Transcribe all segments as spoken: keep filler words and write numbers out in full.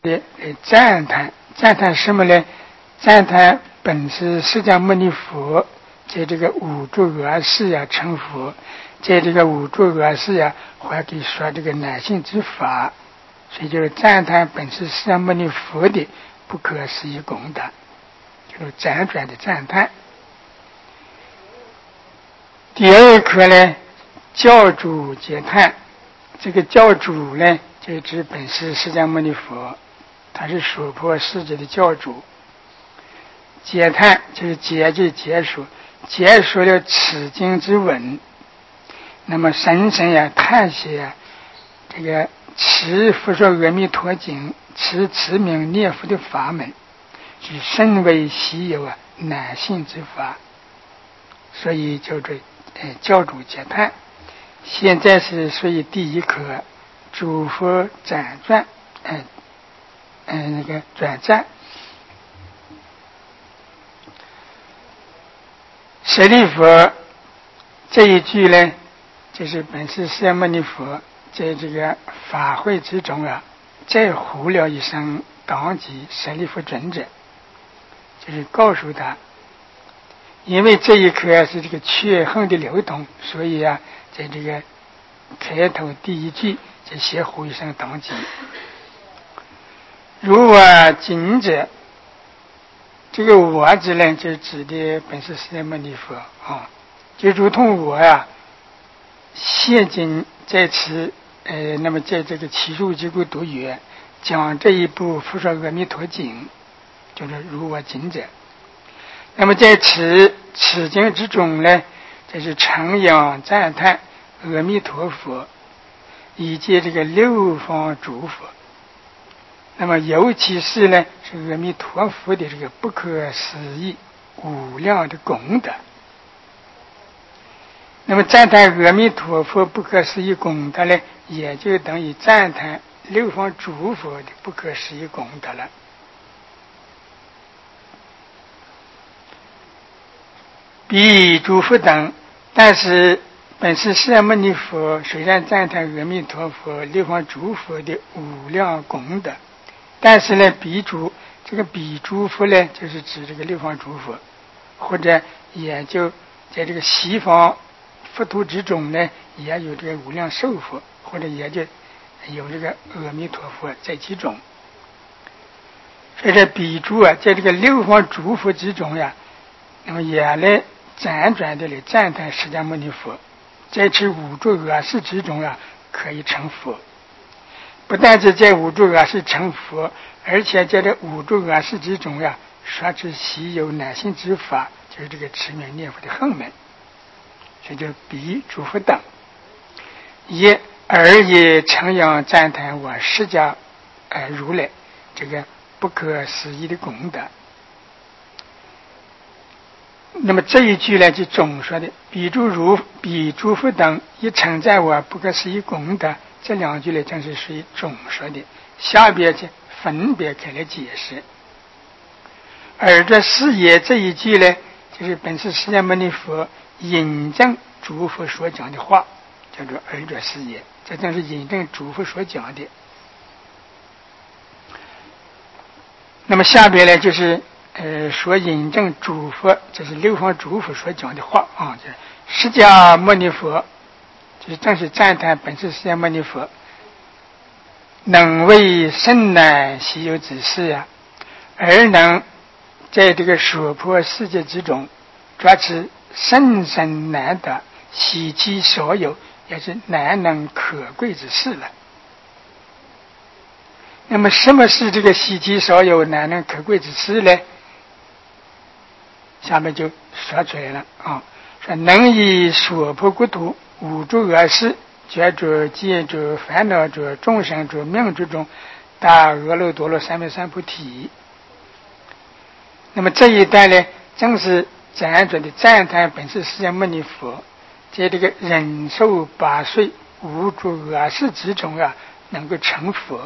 呃赞叹赞叹什么呢？赞叹本师释迦牟尼佛在这个五浊恶世呀成佛，在这个五浊恶世呀还可以说这个乃性之法，所以就是赞叹本师释迦牟尼佛的不可思议功德，就是辗转的赞叹。第二课呢，教主解叹。这个教主呢，就指本师释迦牟尼佛，他是娑婆世界的教主。解叹就是解就是解说，解说了此经之文，那么深深呀叹息呀，这个持佛说阿弥陀经，持持名念佛的法门，是甚为稀有啊难信之法，所以叫做呃教主解叹。现在是属于第一课，诸佛转转，嗯、呃、嗯、呃、那个转赞。舍利弗这一句呢，就是本师释迦牟尼佛在这个法会之中啊，再呼了一声当即舍利弗尊者，就是告诉他，因为这一刻是这个缺横的流动，所以啊，在这个开头第一句就先呼一声当即。如我今者，这个我字呢，就指的本师释迦牟尼佛啊，就如同我呀、啊，现今在此，呃，那么在这个七入即故读语讲这一部佛说阿弥陀经，就是如我今者。那么在此此经之中呢，这是称扬赞叹阿弥陀佛以及这个六方诸佛。那么尤其是呢，是阿弥陀佛的这个不可思议无量的功德。那么赞叹阿弥陀佛不可思议功德呢，也就等于赞叹六方诸佛的不可思议功德了。比诸佛等，但是本师释迦牟尼佛虽然赞叹阿弥陀佛六方诸佛的无量功德，但是呢，比诸这个比诸佛呢，就是指这个六方诸佛，或者也就在这个西方佛土之中呢，也有这个无量寿佛，或者也就有这个阿弥陀佛在其中。所以这比诸啊，在这个六方诸佛之中呀，那么也来辗转的来赞叹释迦牟尼佛，在此五浊恶世之中啊，可以成佛。不但是在五浊恶世成佛，而且在这五浊恶世之中呀，说之稀有难信之法，就是这个持名念佛的横门，这就比诸佛等。也而也称扬赞叹我释迦呃如来这个不可思议的功德。那么这一句呢，就总说的比诸如比诸佛等一称赞我不可思议功德，这两句呢正是属于总说的，下边去分别开来解释。而这是也这一句呢，就是本师释迦牟尼佛引证诸佛所讲的话，叫做而这是也，这正是引证诸佛所讲的。那么下边呢，就是呃，所引证诸佛，这是六方诸佛所讲的话啊。这释迦牟尼佛，就是正是赞叹本师释迦牟尼佛，能为甚难稀有之事呀、啊，而能在这个娑婆世界之中，主持甚深难得、稀奇少有，也是难能可贵之事了。那么，什么是这个稀奇少有、难能可贵之事呢？下面就说出来了啊，说能以娑婆国土五浊恶世觉着见着烦恼着众生着命之中大阿耨多罗三藐三菩提。那么这一段呢，正是辗转的赞叹本师释迦牟尼佛在这个忍受八岁五浊恶世之中啊，能够成佛。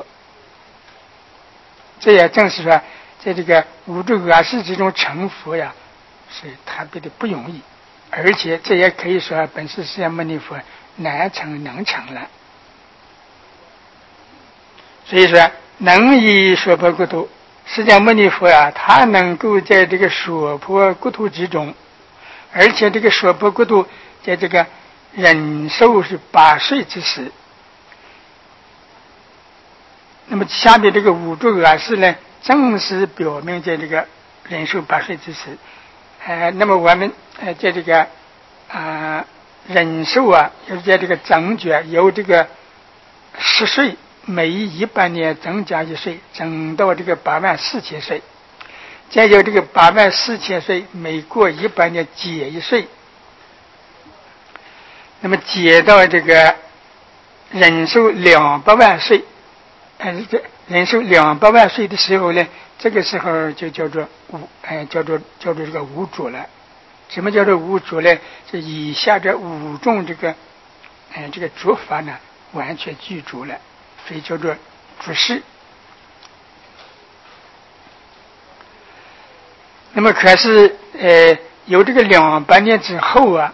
这也正是说，在这个五浊恶世之中成佛呀，是特别的不容易，而且这也可以说本师释迦牟尼佛难成能成了。所以说能以所破国土，释迦牟尼佛啊，他能够在这个所破国土之中，而且这个所破国土在这个忍受是八岁之时。那么下面这个五住恶事呢，正是表明在这个忍受八岁之时。呃，那么我们呃在这个啊、呃、忍受啊，就是在这个增觉由这个十岁。每一百年增加一岁，增到这个八万四千岁，再有这个八万四千岁，每过一百年减一岁，那么减到这个忍受两百万岁，呃，这忍受两百万岁的时候呢，这个时候就叫做无，哎、呃，叫做叫做这个无主了。什么叫做无主呢？是以下这五种这个，哎、呃，这个主法呢，完全具足了。所以叫做主事。那么可是呃有这个两百年之后啊，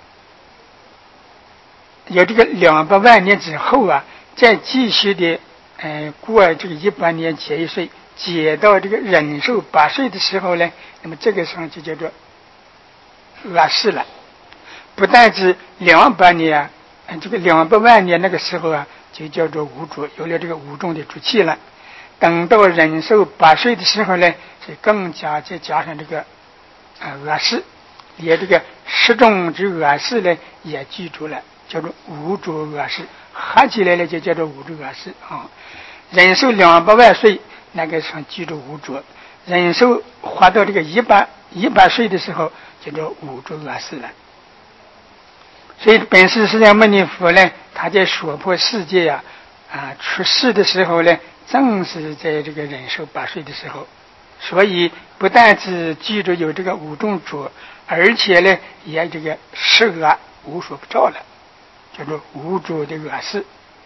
有这个两百万年之后啊，再继续的呃过这个一百年减一岁，减到这个忍受八岁的时候呢，那么这个时候就叫做恶事了。不但是两百年啊，这个两百万年那个时候啊。就叫做无主，有了这个五种的主气了。等到忍受八岁的时候呢，是更加再加上这个啊恶事，连这个十种之恶事呢也记住了，叫做无主恶事，合起来呢就叫做无主恶事啊。忍受两百万岁，那个时候记住无主；忍受活到这个一百一百岁的时候，叫做无主恶事了。所以本师释迦牟尼佛呢，他在所破世界呀、啊，啊出世的时候呢，正是在这个忍受八岁的时候，所以不但只记住有这个五种主，而且呢，也这个十恶无所不照了，叫做无主的恶事。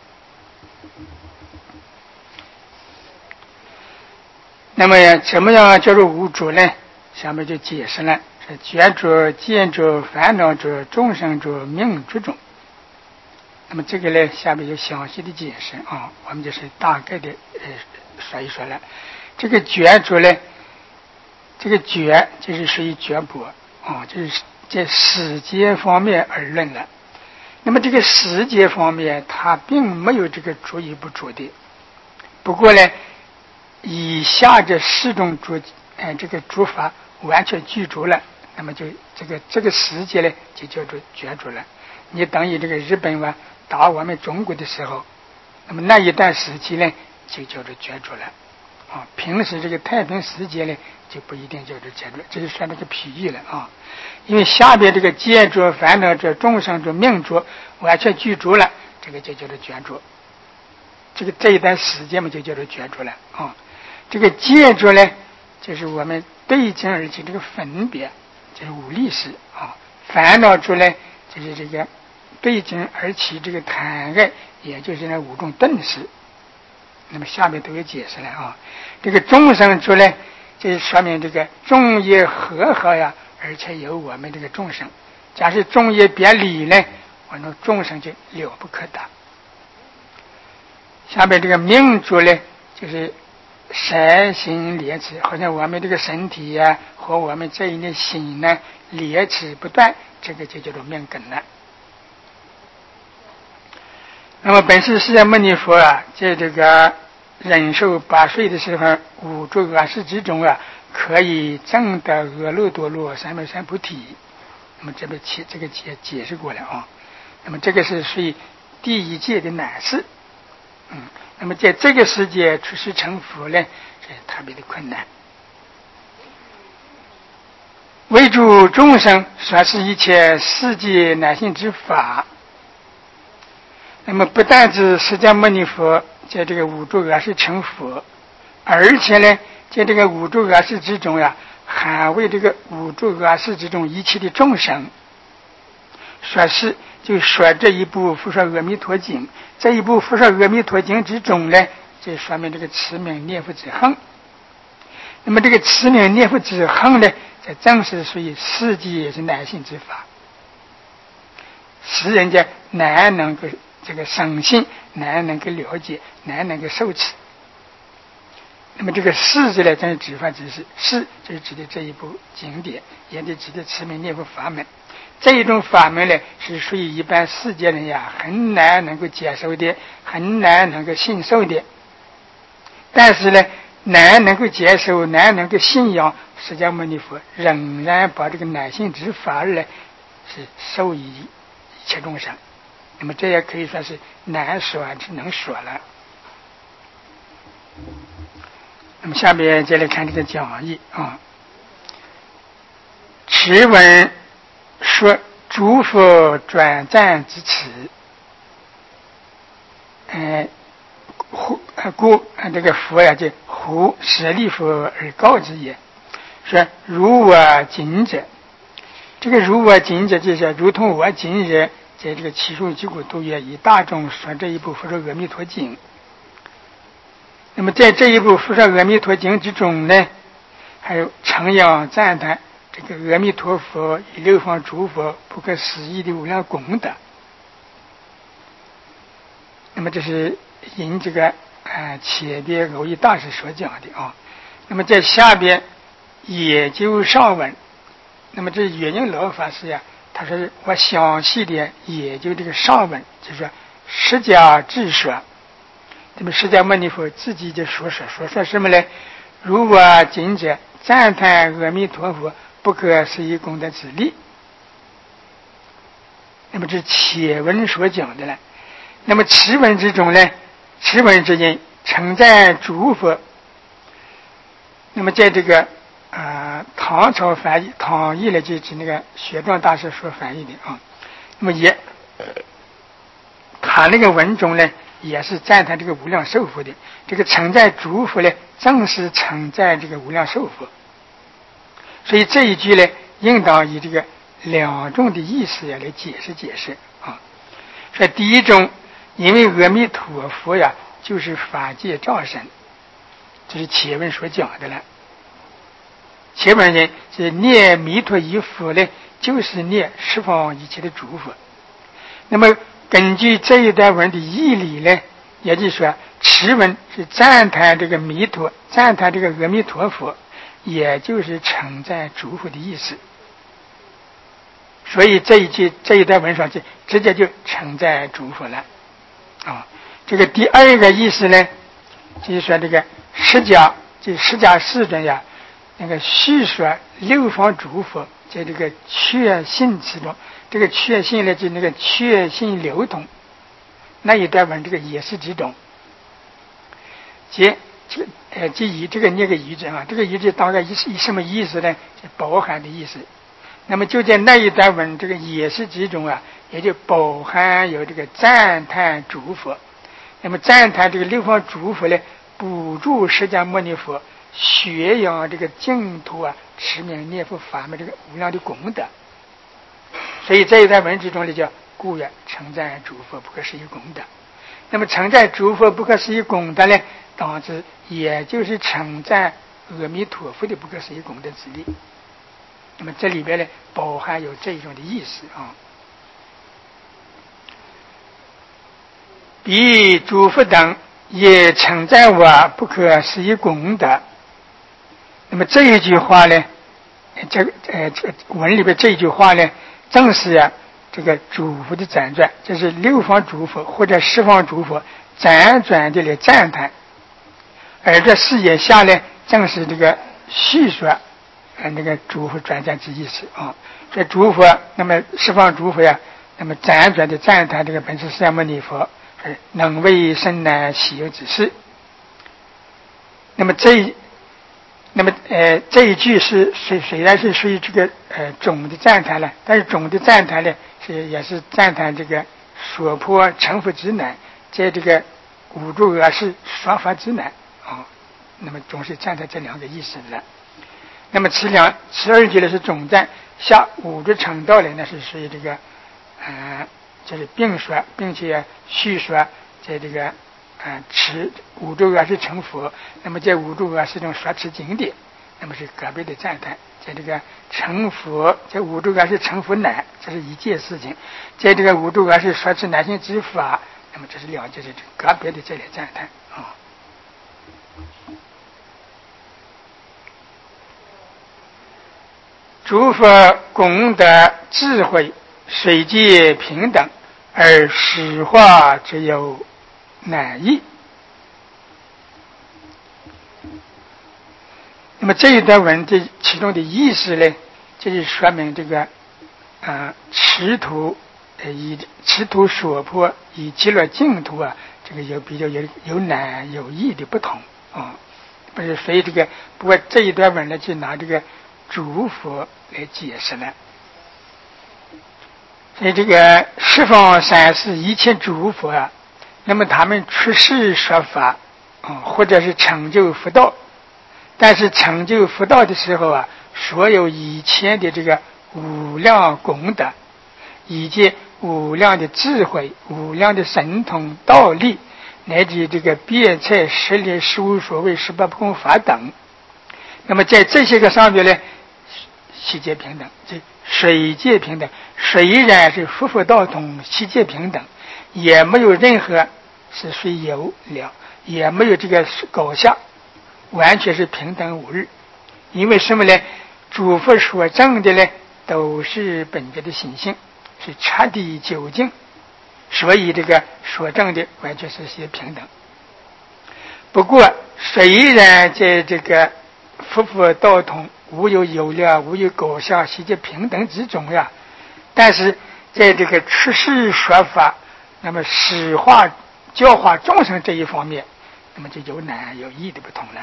那么怎么样叫做无主呢？下面就解释了。觉着、见着、烦恼着、众生着、命之中。那么这个呢，下面有详细的解释啊，我们就是大概的呃说一说了。这个觉着呢，这个觉就是属于觉博啊，就是在时间方面而论了。那么这个时间方面，它并没有这个主与不主的。不过呢，以下这四种主，哎、呃，这个主法完全具足了。那么就这个这个时节呢，就叫做觉住了。你等于这个日本吧打我们中国的时候，那么那一段时期呢，就叫做觉住了。啊，平时这个太平时节呢，就不一定叫做觉住，这就算这个譬喻了啊。因为下边这个见着、烦恼着、众生着、命着完全具足了，这个就叫做觉住。这个这一段时间嘛，就叫做觉住了啊。这个见着呢，就是我们对镜而起这个分别。就是无力识啊，烦恼出来就是这个对镜而起这个贪爱，也就是那五种顿识。那么下面都有解释了啊。这个众生出来，就是说明这个众业和合呀，而且有我们这个众生。假使众业别离呢，我们众生就了不可得。下面这个命主呢，就是身心连持，好像我们这个身体呀、啊、和我们这一念心呢连持不断，这个就叫做命根了。那么本师释迦牟尼佛啊，在这个忍受八岁的时候，五住恶事之中啊，可以证得阿耨多罗三藐三菩提。那么这边解这个解解释过了啊。那么这个是属于第一界的难事。嗯，那么在这个世界出世成佛呢，是特别的困难。为诸众生说是一切世界乃性之法。那么不但是释迦牟尼佛在这个五住恶世成佛，而且呢，在这个五住恶世之中呀，还为这个五住恶世之中一切的众生说是。就说这一部《佛说阿弥陀经》，这一部《佛说阿弥陀经》之中呢，就说明这个持名念佛之恒。那么这个持名念佛之恒呢，这正是属于世界也是难信之法，使人家难能够这个生信，难能够了解，难能够受持。 么这个释字呢，正是指法指示，释就是指的这一部经典，也就指的持名念佛法门。这一种法门呢，是属于一般世界人呀很难能够接受的，很难能够信受的。但是呢，难能够接受，难能够信仰，释迦牟尼佛仍然把这个乃性之法呢，是授予一切众生。那么这也可以说是难说是能说了。那么下面再来看这个讲义啊。持文说诸佛转赞之词，呃，故故这个佛呀，就胡舍利佛而告之也，说如我今者，这个如我今者就是如同我今日在这个七数九古度也以大众说这一部佛说阿弥陀经。那么在这一部佛说阿弥陀经之中呢，还有承扬赞叹这个阿弥陀佛与六方诸佛不可思议的无量功德。那么这是引这个呃前边偶益大师所讲的啊。那么在下边也就上文，那么这圆宁老法师呀，他说我详细的研究这个上文，就是说释迦智说。那么释迦牟尼佛自己就说说说说什么呢？如我今者赞叹阿弥陀佛不可思议功德之力。那么这前文所讲的了。那么持文之中呢，持文之间称赞诸佛。那么在这个呃唐朝翻译，唐译呢就指那个玄奘大师所翻译的啊。那么也他那个文中呢，也是赞叹这个无量寿佛的。这个称赞诸佛呢，正是称赞这个无量寿佛。所以这一句呢，应当以这个两种的意思呀来解释解释啊。说第一种，因为阿弥陀佛呀，就是法界藏身，这是前文所讲的了。前文人是念弥陀一佛呢，就是念十方一切的诸佛。那么根据这一段文的义理呢，也就是说，持文是赞叹这个弥陀，赞叹这个阿弥陀佛，也就是称赞诸佛的意思。所以这一句这一段文上去直接就称赞诸佛了啊。这个第二个意思呢，就是说这个释迦，就释迦世尊呀，那个叙说六方诸佛在这个确信之中，这个确信呢，就那个确信流通那一段文，这个也是之中。即这个呃，即以这个那个语字啊，这个语字大概以以什么意思呢？是包含的意思。那么就在那一段文这个也是之中啊，也就包含有这个赞叹诸佛。那么赞叹这个六方诸佛呢，补助释迦牟尼佛宣扬这个净土啊，持名念佛法门这个无量的功德。所以这一段文之中呢，叫故曰称赞诸佛不可思议功德。那么称赞诸佛不可思议功德呢，当知也就是称赞阿弥陀佛的不可思议功德之力。那么这里边呢，包含有这一种的意思啊。彼诸佛等也称赞我不可思议功德。那么这一句话呢，这个呃这个文里边这一句话呢，正是啊这个诸佛的辗转，就是六方诸佛或者十方诸佛辗转的来赞叹。而这视野下呢，正是这个叙说呃那个诸佛转赞之意思啊。这诸佛，那么十方诸佛呀，那么辗转的赞叹这个本师释迦牟尼佛是能为甚难喜有之事。那么这那么呃这一句是虽虽然是属于这个呃总的赞叹了，但是总的赞叹呢是也是赞叹这个所破成佛之难，在这个五住阿是说法之难啊。那么总是赞叹这两个意思的。那么此两此二句呢是总赞，下五住成道呢，那是属于这个呃就是并说，并且叙说在这个呃持五住阿是成佛。那么在五住阿是中说持经典，那么是个别的赞叹。在这个成佛，在五住阿是成佛难，这是一件事情；在这个五住阿是说持难行之法，那么这是两件事情，个别的这类赞叹啊。 诸佛功德智慧随界平等，而实化只有难易。那么这一段文这其中的意思呢，就是说明这个啊持图呃以持图所迫以极乐净土啊，这个有比较有有难有易的不同啊。不是，所以这个不过这一段文呢，就拿这个诸佛来解释了。所以这个十方三世一切诸佛啊，那么他们出世说法啊，或者是成就佛道，但是成就佛道的时候啊，所有以前的这个无量功德，以及无量的智慧、无量的神通道力，乃至这个辩才十力十无所谓十八不空法等，那么在这些个上面呢，悉皆平等，这水界平等，虽然是佛佛道统，悉皆平等，也没有任何是虽有了，也没有这个高下，完全是平等无二。因为什么呢？诸佛所证的呢，都是本觉的心性，是彻底究竟，所以这个所证的完全是些平等。不过虽然在这个佛佛道统无有有量，无有高下，悉皆平等之中呀，但是在这个出世说法，那么实化教化众生这一方面，那么就有难有易的不同了。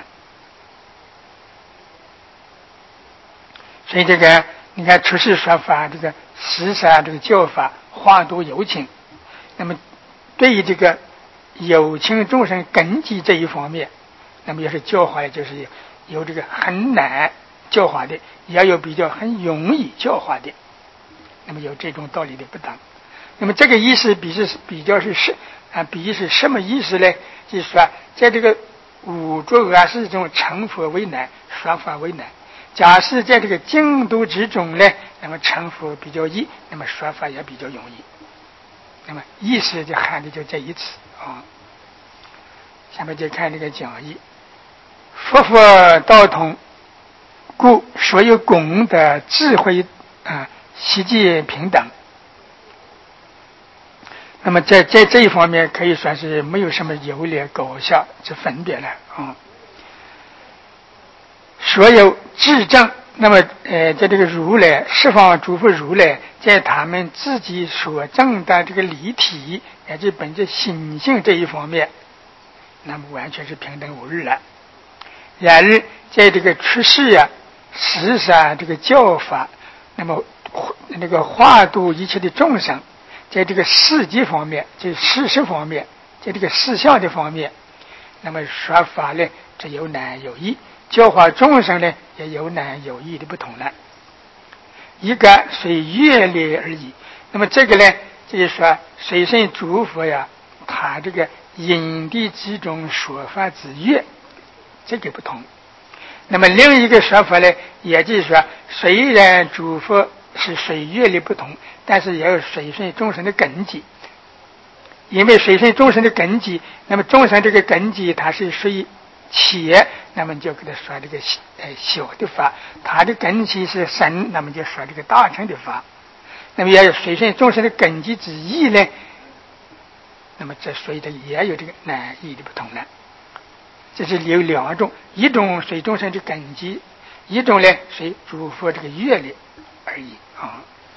所以这个你看出世说法，这个实上这个教法化度有情，那么对于这个有情众生根基这一方面，那么也是教化的，就是有有这个很难教化的，也有比较很容易教化的，那么有这种道理的不当。那么这个意思比是比较是是啊，比是什么意思呢？就是说，在这个五浊恶世中，成佛为难，说法为难。假设在这个净土之中呢，那么成佛比较易，那么说法也比较容易。那么意思就含的就这一次啊。下面就看这个讲义，佛佛道统，故所有功德智慧啊，悉皆平等。那么在在这一方面可以算是没有什么优劣高下之分别了啊。所有智证，那么呃，在这个如来十方诸佛如来，在他们自己所证的这个理体，也就是本着心性这一方面，那么完全是平等无二了。然而在这个出世呀、实上这个教法，那么那个化度一切的众生，在这个事迹方面，就是事实方面，在这个事项的方面，那么说法呢，这有难有易。教化众生呢，也有难有易的不同了。一个随阅历而已。那么这个呢，就是说随身诸佛呀，他这个因地之中说法之阅，这个不同。那么另一个说法呢，也就是说，虽然诸佛是随阅历不同，但是也有随顺众生的根基。因为随顺众生的根基，那么众生这个根基，它是属于且，那么就给他说这个呃小的法，他的根基是深，那么就说这个大乘的法。那么也有随顺众生的根基之意呢，那么这所以它也有这个难易的不同了。这是有两种，一种随众生的根基，一种呢随诸佛这个阅历而已啊。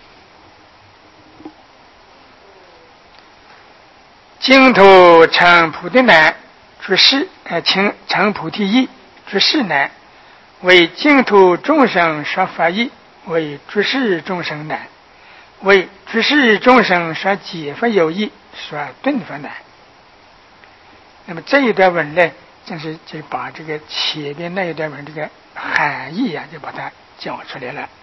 净土成菩提难，出世呃成成菩提易，出世难。为净土众生说法易，为出世众生难。为出世众生说解法有易，说顿法难。那么这一段文呢，正是就把这个前边那一段文这个含义啊，就把它讲出来了。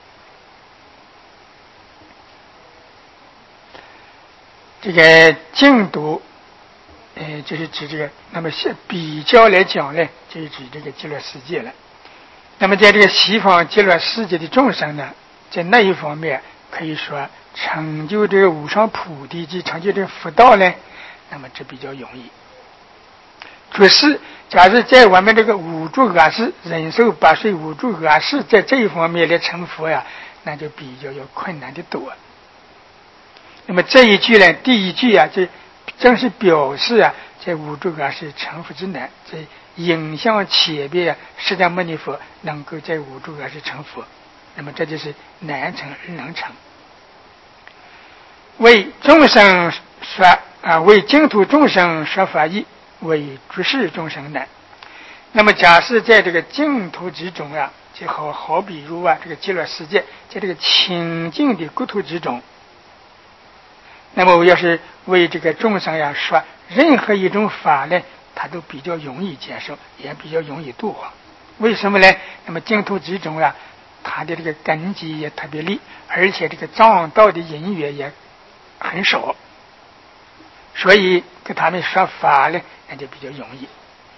这个净土，呃，就是指这个，那么比较来讲呢，就是指这个极乐世界了。那么在这个西方极乐世界的众生呢，在那一方面可以说成就这个无上菩提及成就这个佛道呢，那么这比较容易。 主事，假如在我们这个五住阿世忍受八岁五住阿世在这一方面来成佛呀，那就比较有困难的多。那么这一句呢，第一句啊，就正是表示啊，在五住阿世成佛之难，这影响前边啊，释迦牟尼佛能够在五住阿世成佛，那么这就是难成而能成。为众生说啊，为净土众生说法义，为诸世众生难。那么假设在这个净土之中啊，就好好比如啊，这个极乐世界在这个清净的国土之中，那么我要是为这个众生呀说任何一种法呢，他都比较容易接受，也比较容易度化。为什么呢？那么净土之中啊，它的这个根基也特别利，而且这个障道的因缘也很少，所以给他们说法呢，那就比较容易。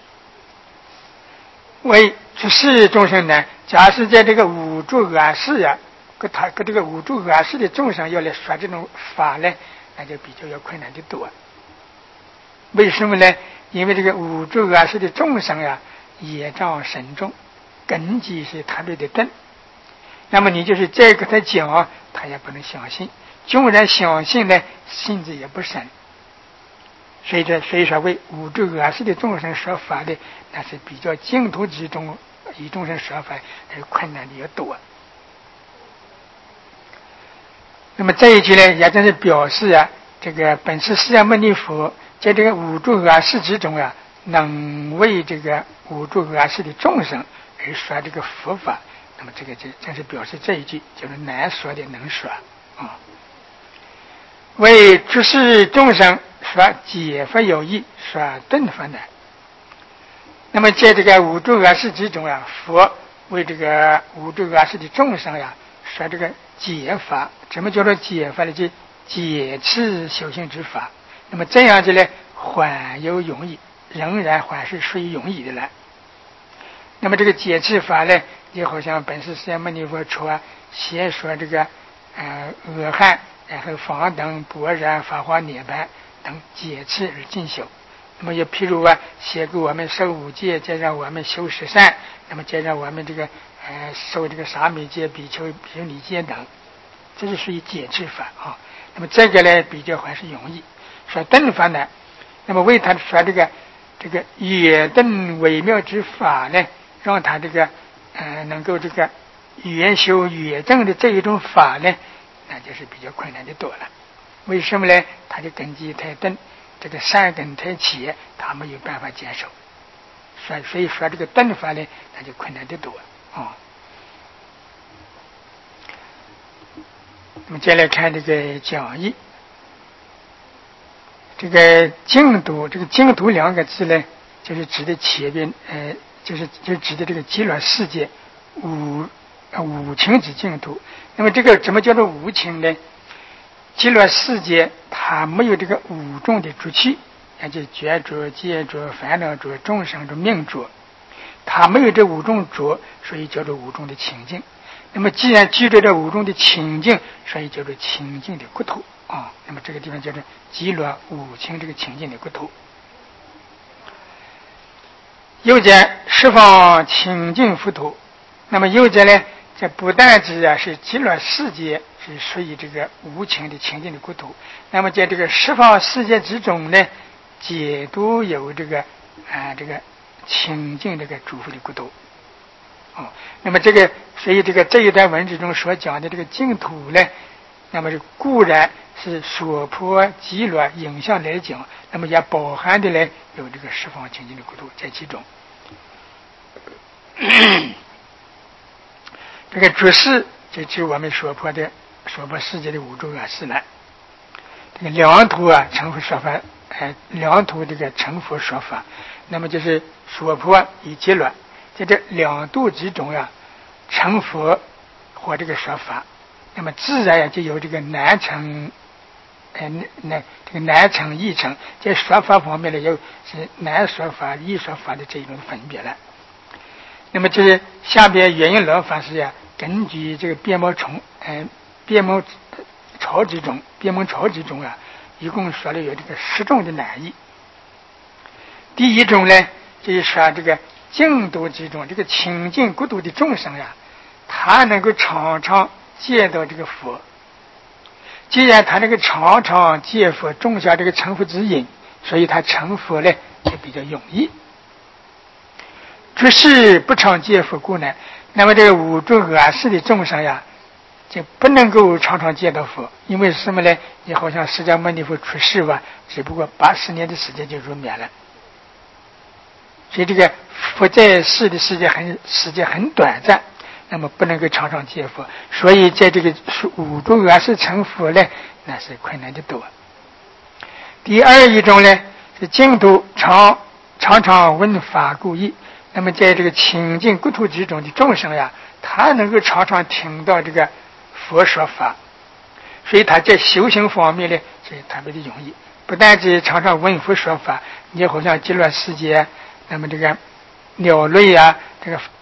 为诸世众生呢，假使在这个五住阿世呀，给他给这个五住阿世的众生要来说这种法呢，那就比较要困难的多。为什么呢？因为这个五住阿世的众生呀，业障深重，根基是特别的钝。那么你就是再给他讲，他也不能相信；纵然相信呢，心智也不深。所以这所以说为五住阿世的众生说法的，那是比较净土之中以众生说法而困难的要多。那么这一句呢，也正是表示啊，这个本师释迦牟尼佛在这个五住阿世之中啊，能为这个五住阿世的众生而说这个佛法。那么这个就正是表示这一句就是难说的能说啊。为诸世众生说解佛有益，说顿佛难。那么在这个五住阿世之中啊，佛为这个五住阿世的众生呀，说这个解法。什么叫做解法呢？就解持修行之法。那么这样子呢，还有容易，仍然还是属于容易的了。那么这个解持法呢，就好像本师释迦牟尼佛说啊，先说这个呃阿含，然后方等、般若、法华、涅槃等解持而进修。那么也譬如啊，先给我们受五戒，再让我们修十善，那么再让我们这个呃受这个沙弥戒、比丘、比丘尼戒等，这是属于解持法啊。那么这个呢，比较还是容易。说顿法呢，那么为他说这个这个远顿微妙之法呢，让他这个呃能够这个远修远证的这一种法呢，那就是比较困难的多了。为什么呢？他的根基太钝，这个善根太浅，他没有办法接受。所以所以说这个顿法呢，那就困难的多啊。那么接下来看这个讲义。这个净土，这个净土两个字呢，就是指的前边呃，就是就指的这个极乐世界五呃五情之净土。那么这个怎么叫做无情呢？极乐世界它没有这个五种的诸气，也就觉着、见着、烦恼着、众生着、命着，它没有这五种着，所以叫做五种的清净。那么既然具备这五种的清净，所以叫做清净的国土啊。那么这个地方叫做极乐五情这个清净的国土。又者十方清净佛土。那么又者呢，这不但只啊是极乐世界是属于这个无情的清净的国土，那么在这个十方世界之中呢，皆都有这个啊这个清净这个诸佛的国土。哦，那么这个所以这个这一段文字中所讲的这个净土呢，那么是固然是所破极乐影像来讲，那么也包含的呢有这个十方清净的国土在其中。这个诸世就指我们所破的所破世界的五种啊世来。这个两土啊成佛说法，呃两土这个成佛说法，那么就是所破以极乐。在这两度之中呀，成佛或这个说法，那么自然呀就有这个难成，呃，那这个难成易成，在说法方面呢，有是难说法、易说法的这一种分别了。那么就是下边原因老法师呀，根据这个变毛虫，呃，变毛潮之中，变毛潮之中啊，一共说了有这个十种的难易。 第一种呢，就是说这个净土之中，这个清净国土的众生呀，他能够常常见到这个佛。既然他那个常常见佛，种下这个成佛之因，所以他成佛呢就比较容易。只是不常见佛故呢，那么这个五浊恶世的众生呀，就不能够常常见到佛。因为什么呢？你好像释迦牟尼佛出世吧，只不过八十年的时间就入灭了。所以这个佛在世的时间很时间很短暂，那么不能够常常见佛，所以在这个五浊恶世成佛呢，那是困难的多。第二一种呢，是净土常常常闻法故意。那么在这个清净国土之中的众生呀，他能够常常听到这个佛说法，所以他在修行方面呢是特别的容易。不但是常常闻佛说法，你好像极乐世界，那么这个鸟类啊，这个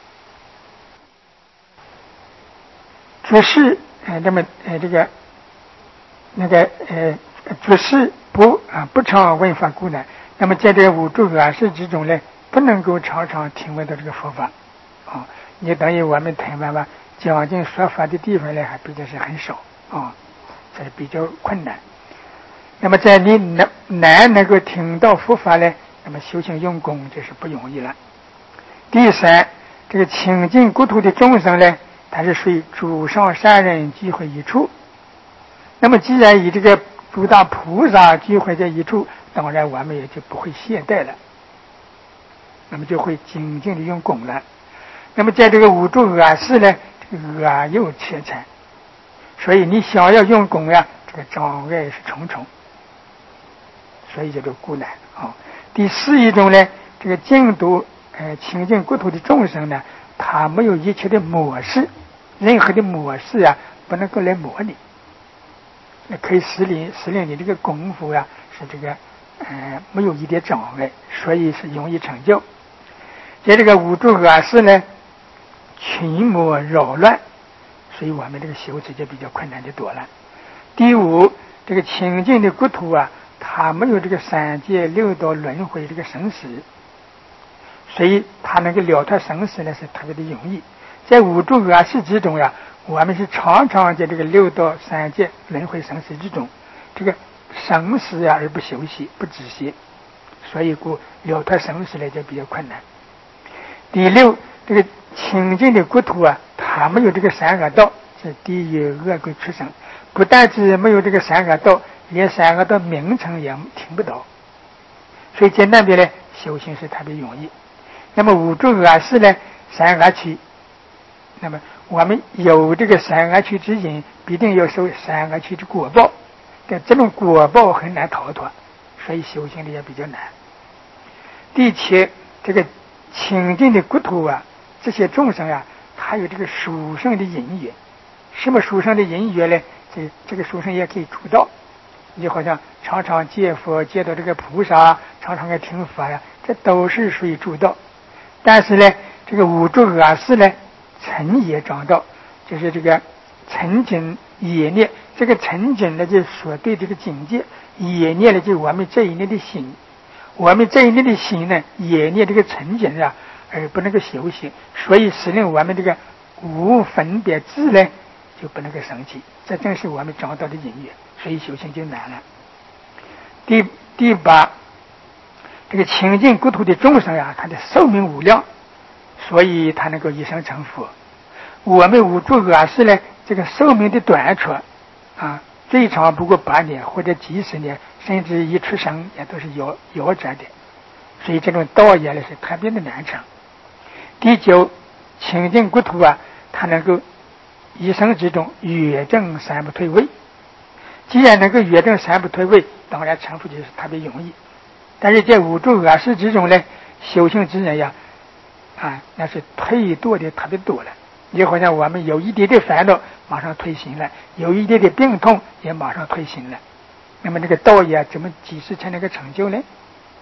只是呃，那么呃这个那个呃只是不啊不常闻法故呢，那么在这个五浊恶世之中呢，不能够常常听闻到这个佛法啊、哦。你等于我们台湾吧，讲经说法的地方呢，还比较是很少啊、哦，这是比较困难。那么在你难难能够听到佛法呢，那么修行用功这是不容易了。第三，这个清净国土的众生呢，它是属于诸上善人聚会一处。那么既然以这个诸大菩萨聚会在一处，当然我们也就不会懈怠了，那么就会精进的用功了。那么在这个五浊恶世呢，这个恶有切残，所以你想要用功呀，这个障碍是重重，所以叫做孤难啊、哦。第四一种呢，这个净土呃清净国土的众生呢，他没有一切的模式，任何的模式呀，不能够来模拟，那可以使令使令你这个功夫呀是这个呃没有一点障碍，所以是容易成就。在这个五浊恶世呢，群魔扰乱，所以我们这个修持就比较困难的多了。第五，这个清净的国土啊，它没有这个三界六道轮回这个生死，所以它能够了脱生死呢是特别的容易。在五浊恶世之中呀，我们是常常在这个六道三界轮回生死之中，这个生死啊而不休息不止息，所以故了脱生死呢就比较困难。第六，这个清净的国土啊，它没有这个三恶道，是地狱恶鬼畜生，不但是没有这个三恶道，连三恶道名称也听不到，所以在那边呢修行是特别容易。那么五浊恶世呢，三恶趣，那么我们有这个三恶趣之因，必定要受三恶趣之果报，但这种果报很难逃脱，所以修行的也比较难。第七，这个清净的国土啊，这些众生啊，他有这个殊胜的因缘。什么殊胜的因缘呢？这这个殊胜也可以出道，你好像常常见佛见到这个菩萨，常常来听法呀，这都是属于主道。但是呢，这个五浊恶世呢，尘业障道，就是这个尘境业念，这个尘境呢，就所对这个境界，业念呢，就我们这一念的心。我们这一念的心呢，也念这个尘境啊，而不能够修行，所以使令我们这个无分别智呢，就不能够升起。这正是我们找到的因缘，所以修行就难了。第第八，这个清净国土的众生啊，他的寿命无量，所以他能够一生成佛。我们五浊恶世呢，这个寿命的短促啊，最长不过八年或者几十年，甚至一出生也都是夭夭折的，所以这种道业呢是特别的难成。第九，清净国土啊，它能够一生之中远证三不退位。既然能够远证三不退位，当然成佛就是特别容易。但是在五浊恶世之中呢，修行之人呀，啊，那是退堕的特别多了。你好像我们有一点点烦恼，马上退行了；有一点点病痛，也马上退行了。那么这个道业怎么几时才能够成就呢？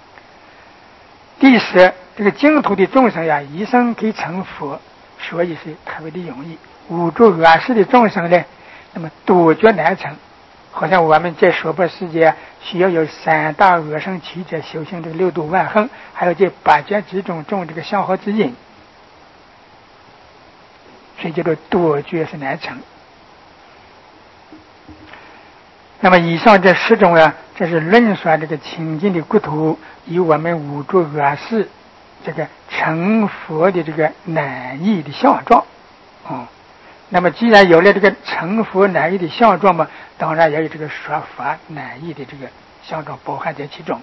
第十，这个净土的众生呀，一生可以成佛，所以是特别的容易。五浊恶世的众生呢，那么多觉难成， 好像我们在娑婆世界需要有三大恶生七者修行这个六度万恒，还有这八劫之中种这个相好之因，所以叫做多觉是难成。那么以上这十种啊，这是论说这个清净的国土与我们五浊恶世这个成佛的这个难易的相状啊、嗯。那么既然有了这个成佛难易的相状嘛，当然也有这个说法难易的这个相状包含在其中。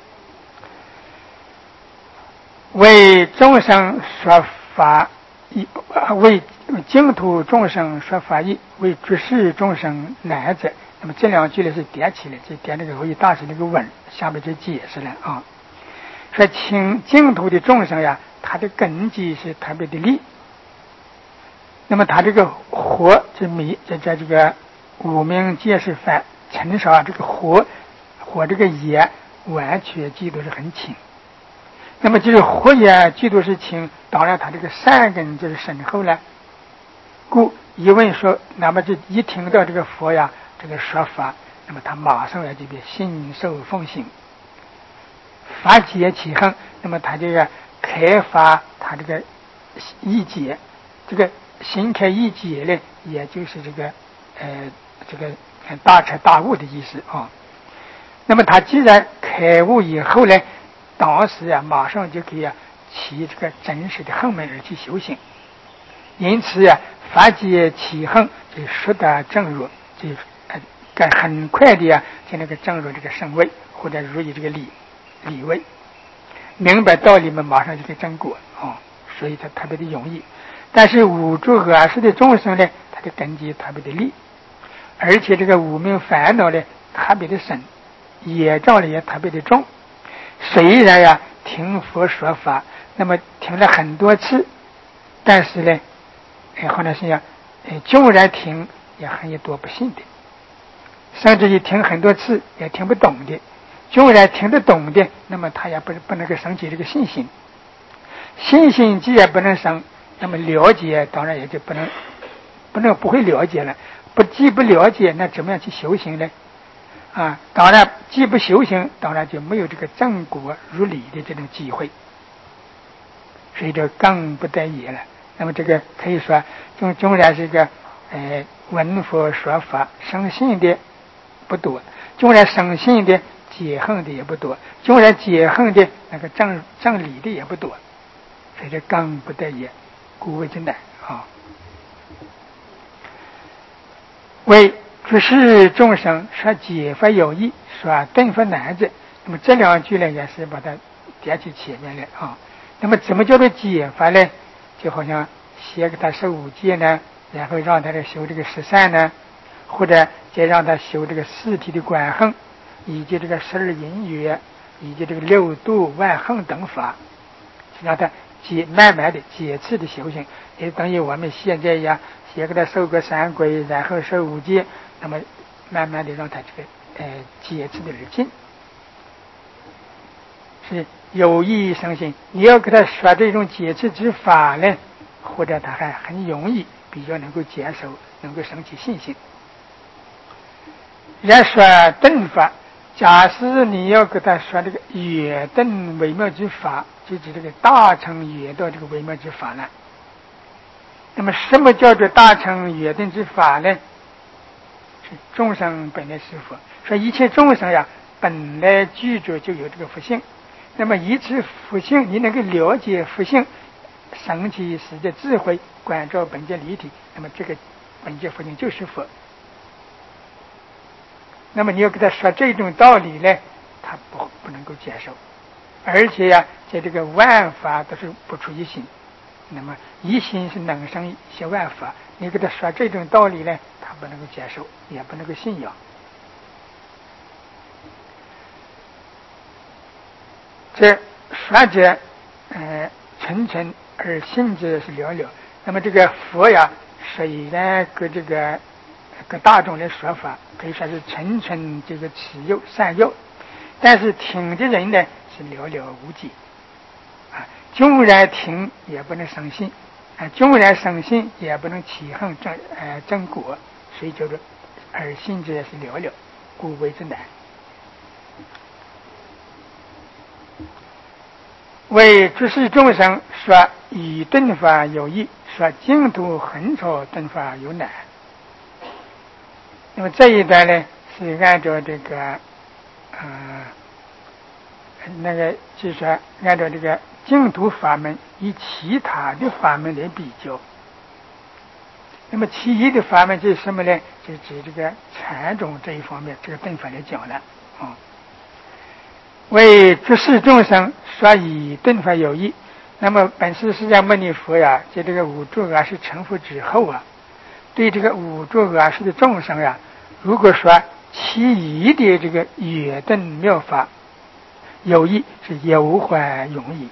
为众生说法义，为净土众生说法义，为诸世众生难者。那么这两句呢是叠起来，就叠那个为大师那个文，下面就解释了啊。说清净土的众生呀，他的根基是特别的利。那么他这个火，这米这在这个无明界是反尘少，这个火火这个业完全记录是很轻。那么就是火业记录是轻，当然他这个善根就是深厚了。故一问说，那么这一听到这个佛呀这个说法，那么他马上来这边信受奉行，法解其恒，那么他这个开发他这个意解，这个心开意解呢，也就是这个呃这个大彻大悟的意思啊。那么他既然开悟以后呢，当时啊马上就可以啊起这个真实的恒门而去修行，因此呀、啊、法解其恒就说得正入，就呃很快的呀、啊、就那个正入这个圣位，或者入于这个理理位，明白道理嘛，马上就可以正果啊、哦，所以它特别的容易。但是五浊恶世的众生呢，他的根基特别的利，而且这个无明烦恼呢特别的深，业障呢也特别的重。虽然呀、啊、听佛说法，那么听了很多次，但是呢，哎，好像是呀，哎，纵然听也很有多不信的，甚至于听很多次也听不懂的。纵然听得懂的，那么他也不不能够升起这个信心。信心既然不能生，那么了解当然也就不能不能不会了解了。不既不了解，那怎么样去修行呢？啊，当然既不修行，当然就没有这个正果如理的这种机会，所以就更不得已了。那么这个可以说，纵纵然是个呃闻佛说法生信的不多，纵然生信的解恨的也不多，纵然解恨的那个正正理的也不多，所以这更不得已，故为之难啊。为诸世众生说解法有益，说顿法难者。那么这两句呢，也是把它叠起前面来啊。那么怎么叫做解法呢？就好像先给他受五戒呢，然后让他来修这个十善呢，或者再让他修这个四体的观衡，以及这个十二因缘，以及这个六度万恒等法，让他解慢慢的解次的修行，也等于我们现在呀，先给他受个三归，然后受五戒，那么慢慢的让他这个呃解次的而进，是有益生信。你要给他说这种解次之法呢，或者他还很容易，比较能够接受，能够升起信心。要说顿法，假使你要给他说这个远顿微妙之法，就指这个大乘远道这个微妙之法呢。那么什么叫做大乘远顿之法呢？是众生本来是佛，说一切众生呀本来具足就有这个佛性，那么以此佛性你能够了解佛性，升起实际智慧，观照本界离体，那么这个本界佛性就是佛。那么你要给他说这种道理呢，他不不能够接受，而且呀，在这个万法都是不出一心，那么一心是能生一些万法，你给他说这种道理呢，他不能够接受，也不能够信仰。这说者，呃，纯纯而信者是寥寥。那么这个佛呀，虽然跟这个跟大众的说法可以说是纯纯这个持有善诱，但是听的人呢是寥寥无几啊。纵然听也不能生信啊，纵然生信也不能起恒正呃正果，所以叫做而信者是寥寥。 故谓之难。为诸世众生说以顿法有益，说净土横潮顿法有难。那么这一段呢，是按照这个呃那个就是说按照这个净土法门与其他的法门来比较。那么其一的法门就是什么呢？就指这个禅宗这一方面，这个顿法来讲了啊。为诸世众生说以顿法有益。那么本师释迦牟尼佛呀，在这个五住阿世成佛之后啊，对这个五住阿世的众生呀，如果说其一的这个圆顿妙法有益，是有还容易。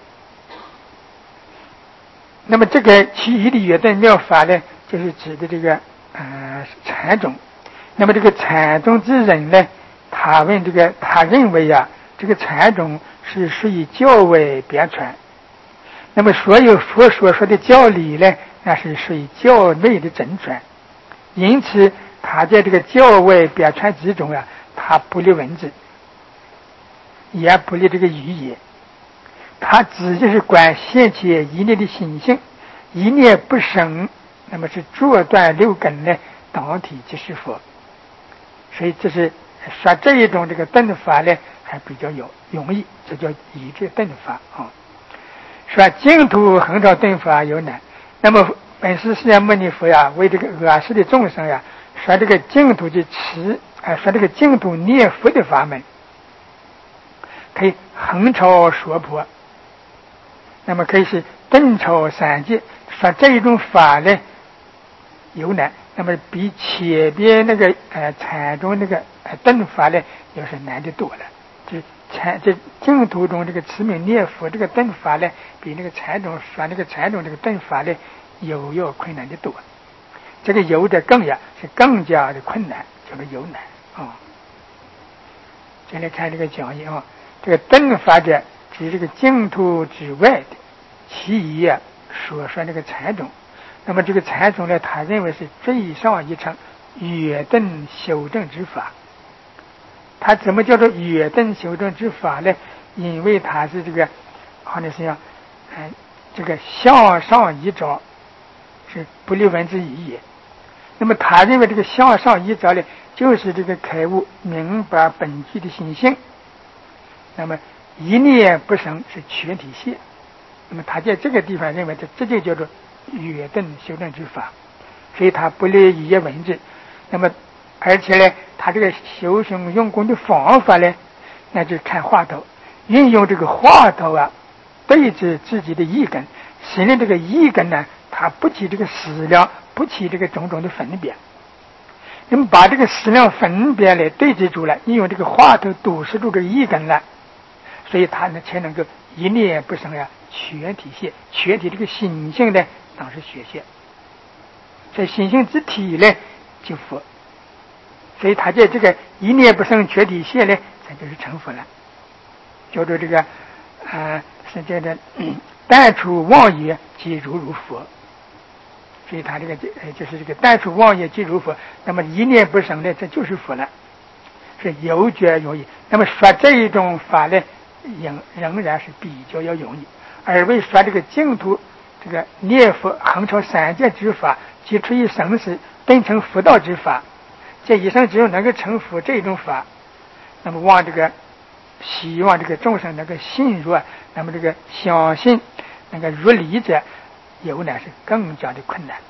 那么这个其一的圆顿妙法呢，就是指的这个呃禅宗。那么这个禅宗之人呢，他问这个他认为啊，这个禅宗是属于教外别传。那么所有佛所说的教理呢，那是属于教内的真传。因此他在这个教外别传之中啊，他不立文字，也不立这个语言，他只就是管现前一念的心性，一念不生，那么是作断六根呢，当体即是佛。所以这是说这一种这个顿法呢，还比较有容易，这叫以这顿法啊。说净土横潮顿法有难。那么本师释迦牟尼佛呀，为这个阿世的众生呀，说这个净土的持啊，说这个净土念佛的法门，可以横超说破，那么可以是顿超三界。说这一种法呢有难，那么比前边那个呃禅宗那个呃顿法呢，要是难得多了。就禅这净土中这个持名念佛这个顿法呢，比那个禅宗说那个禅宗这个顿法呢，有要困难的多。这个有的更呀是更加的困难，叫做有难啊。再来看这个讲义啊，这个顿法者指这个净土之外的其一啊，所说这个禅宗。那么这个禅宗呢，他认为是最上一层圆顿修正之法。它怎么叫做圆顿修正之法呢？因为它是这个好像是讲哎这个向上一招是不立文字语言。那么他认为这个向上一招呢，就是这个开悟明白本具的心性。那么一念不生是全体现。那么他在这个地方认为这这就叫做圆顿修正之法，所以他不立语言文字。那么而且呢，他这个修行用功的方法呢，那就是看话头，运用这个话头啊，对治自己的意根，使得这个意根呢，它不起这个思量，不起这个种种的分别。那么把这个思量分别来对治住了，运用这个话头堵塞住这个意根了，所以他呢才能够一念不生呀，全体现，全体这个心性呢，当时学现，这心性之体呢，就佛。所以他在这个一念不生全体现呢，这就是成佛了，叫做这个呃是这个嗯淡出妄业即如如佛。所以他这个呃就是这个淡出妄业即如佛，那么一念不生呢，这就是佛了，是有觉容易。那么说这一种法呢，仍仍然是比较要容易，而为说这个净土这个念佛横超三界之法，即出于生死顿成佛道之法，这一生只有能够成佛这种法，那么望这个希望这个众生能够信入，那么这个相信那个入理者，有乃是更加的困难。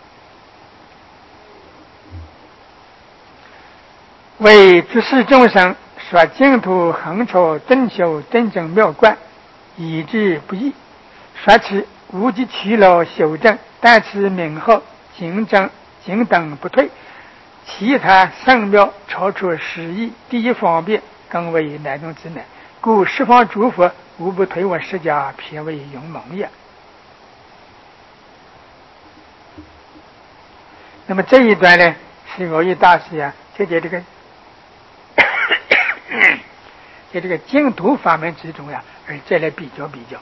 为诸世众生说净土横超顿修真正妙观，以致不易。说此无极其劳修正，但此名号经正经等不退，其他圣妙超出十亿，第一方便更为难中之难，故十方诸佛无不推我释迦偏为勇猛也。那么这一段呢，是我与大师呀，就在这个在这个净土法门之中呀，而再来比较比较。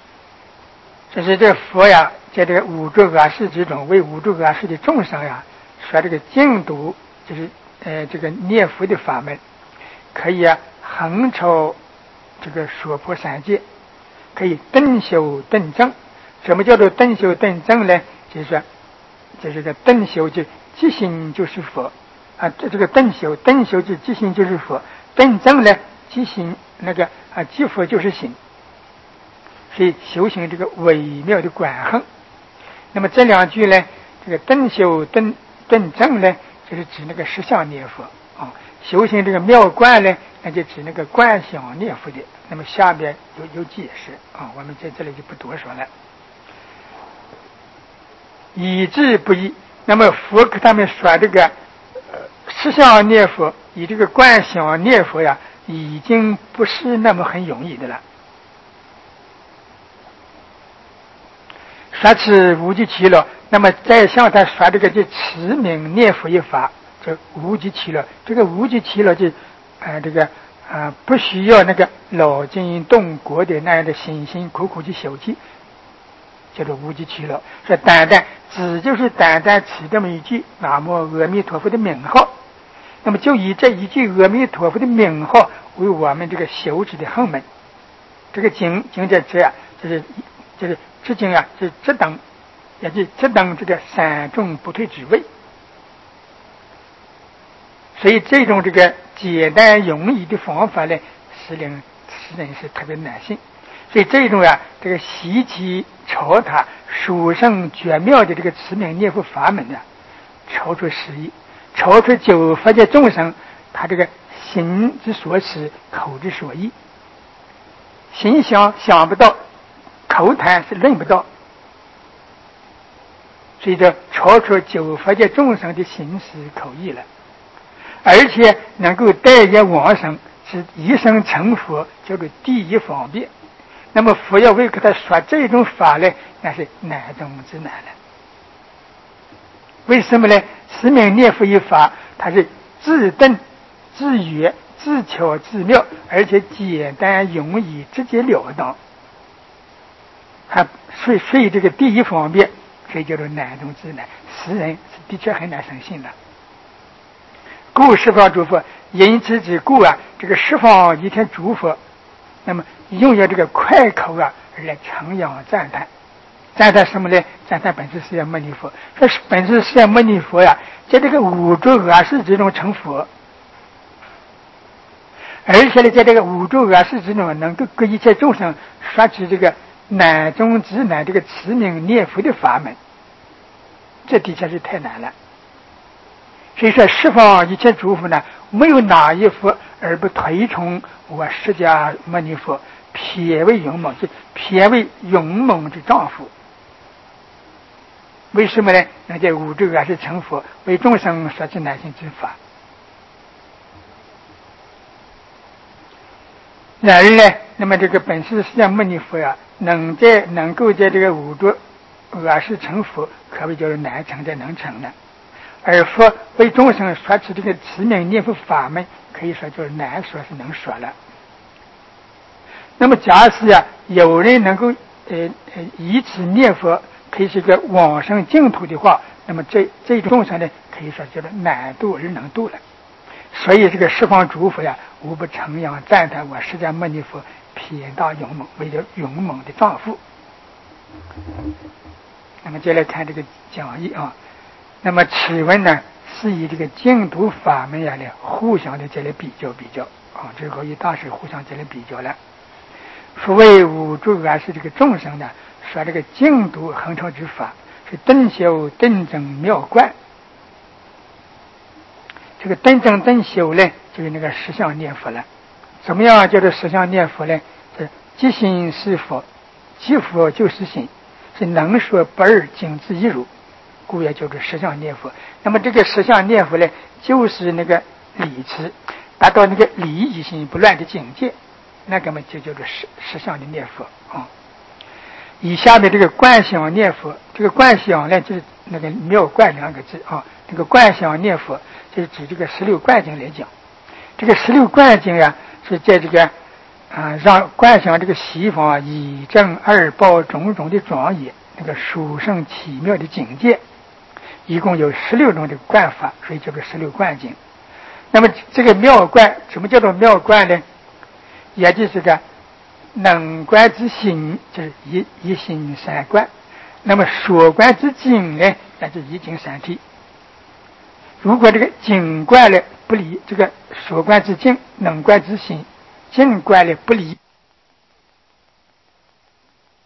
这是这佛呀，在这个五住阿世之中，为五住阿世的众生呀， 说这个净土就是呃这个念佛的法门，可以啊横超这个娑婆三界，可以顿修顿证。什么叫做顿修顿证呢？就是说，就是个顿修就即心就是佛啊，这这个顿修顿修就即心就是佛，顿证呢即心那个啊即佛就是心，所以修行这个微妙的管衡。那么这两句呢，这个顿修顿顿证呢，就是指那个实相念佛啊；修行这个妙观呢，那就指那个观想念佛的。那么下边有有解释啊，我们在这里就不多说了。以智不易，那么佛给他们说这个呃实相念佛，以这个观想念佛呀，已经不是那么很容易的了。说此无极其乐，那么再向他说这个就持名念佛一法，这无极其乐，这个无极其乐就呃这个啊、呃、不需要那个劳筋动骨的那样的辛辛苦苦去修习，叫做无极其乐。说单单只就是单单持这么一句南无阿弥陀佛的名号，那么就以这一句阿弥陀佛的名号为我们这个修持的横门。这个经经在这呀，就是就是这经啊，是这等，也就这等这个三众不退之位。所以这种这个简单容易的方法呢，使人使人是特别难信。所以这种啊，这个稀奇超他殊胜绝妙的这个持名念佛法门呢，超出诗意，超出九佛的众生，他这个心之所思，口之所意，心想想不到，口谈是论不到，所以这超出九佛界众生的心思口意了，而且能够带业往生，是一生成佛，叫做第一方便。那么佛要为给他说这种法呢，那是难中之难了。为什么呢？持名念佛一法，它是自顿、自圆、自巧、自妙，而且简单容易、直截了当。还所以所以这个第一方面，所以叫做难中之难，世人是的确很难生信的。故十方诸佛，因此之故啊，这个十方一切诸佛，那么用有这个快口啊，而来称扬赞叹。赞叹什么呢？赞叹本师释迦牟尼佛。说本师释迦牟尼佛呀，在这个五浊恶世之中成佛，而且呢，在这个五浊恶世之中，能够给一切众生说出这个难中之难，这个持名念佛的法门，这的确是太难了。所以说，十方一切诸佛呢，没有哪一佛而不推崇我释迦牟尼佛，偏为勇猛，就偏为勇猛之丈夫。为什么呢？那在五浊恶世成佛，为众生说之难行之法。然而呢，那么这个本师释迦牟尼佛呀，能在能够在这个五浊恶世成佛，可谓叫做难成的能成的。而佛为众生说出这个持名念佛法门，可以说就是难说是能说了。那么假使呀、啊，有人能够呃呃以此念佛，可以是个往生净土的话，那么这这种众生呢，可以说叫做难度而能度了。所以这个十方诸佛呀，无不称扬赞叹我释迦牟尼佛偏大勇猛，为了勇猛的丈夫。那么接来看这个讲义啊。那么此文呢，是以这个净土法门呀来互相的再来比较比较啊，这个一大是互相再来比较了。所谓五浊恶世这个众生呢，说这个净土恒超之法是顿修顿证妙观。这个顿证顿修呢，就是那个实相念佛了。怎么样叫做实相念佛呢？是即心是佛，即佛就是心，是能说不二，精致一如，故也叫做实相念佛。那么这个实相念佛呢，就是那个理持，达到那个理一心不乱的境界，那个嘛就叫做实实相的念佛啊。以下面这个观想念佛，这个观想呢，就是那个妙观两个字啊。这个观想念佛就是指这个十六观经来讲。这个十六观经呀，是在这个啊让观想这个西方啊以正二报种种的庄严，那个殊胜奇妙的境界。 一共有十六种的观法，所以叫做十六观经。那么这个妙观，什么叫做妙观呢？也就是个能观之心，就是一一心三观。那么所观之境呢，那就一境三体。如果这个境观呢不离这个所观之境，能观之心，境观呢不离